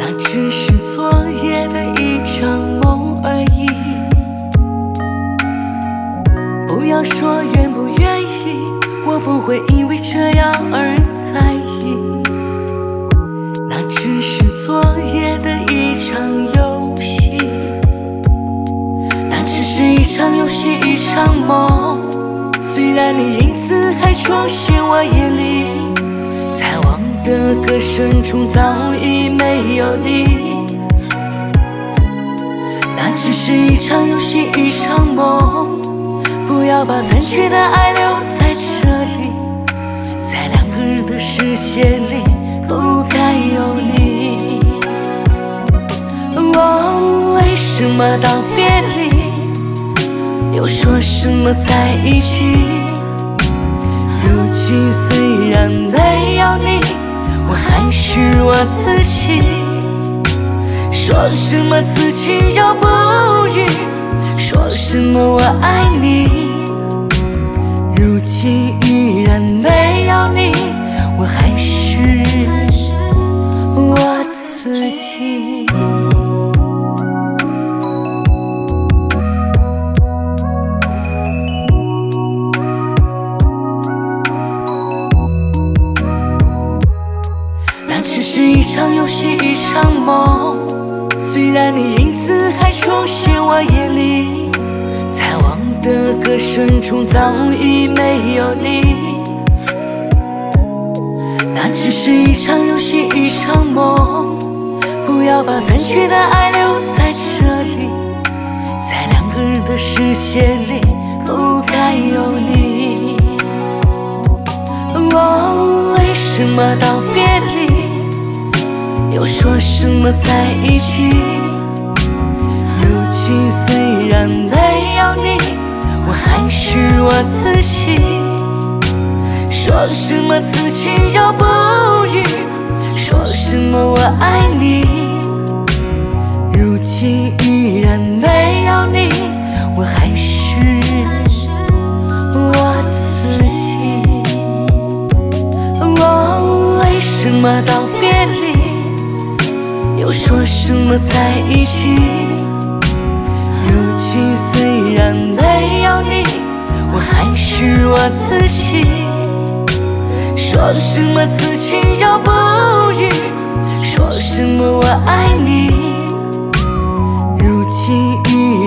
那只是昨夜的一场梦而已。不要说愿不愿意，我不会因为这样而在意。那只是昨夜的一场游戏，那只是一场游戏，一场梦。虽然你影子还重现我眼里，在忘的歌声中早已没有你。那只是一场游戏，一场梦。不要把残缺的爱留在这里，在两个人的世界里不该有你。哦，为什么道别离，又说什么在一起？如今虽然没有你，我还是我自己。说什么此情又不渝，说什么我爱你。如今依然没有你，我还是我自己。那只是一场游戏，一场梦。虽然你影子还重现我眼里，在忘的歌声中早已没有你。那只是一场游戏，一场梦。不要把残缺的爱留在这里，在两个人的世界里不该有你。哦，为什么道别离，又说什么在一起？如今虽然没有你，我还是我自己。说什么此情又不渝，说什么我爱你。如今依然没有你，我还是我自己。哦，为什么道别离，又说什么在一起？如今虽然没有你，我还是我自己。说什么此情又不渝，说什么我爱你。如今依